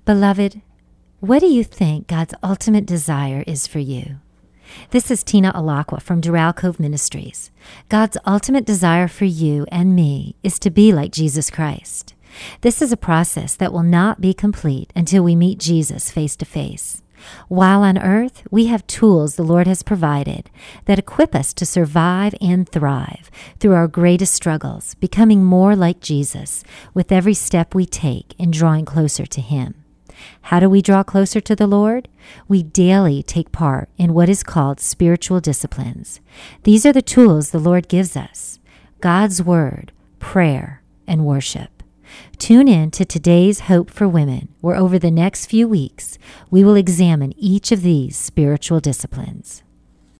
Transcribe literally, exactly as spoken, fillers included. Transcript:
Beloved, what do you think God's ultimate desire is for you? This is Tina Alakwa from Doral Cove Ministries. God's ultimate desire for you and me is to be like Jesus Christ. This is a process that will not be complete until we meet Jesus face to face. While on earth, we have tools the Lord has provided that equip us to survive and thrive through our greatest struggles, becoming more like Jesus with every step we take in drawing closer to Him. How do we draw closer to the Lord? We daily take part in what is called spiritual disciplines. These are the tools the Lord gives us: God's Word, prayer, and worship. Tune in to today's Hope for Women, where over the next few weeks, we will examine each of these spiritual disciplines.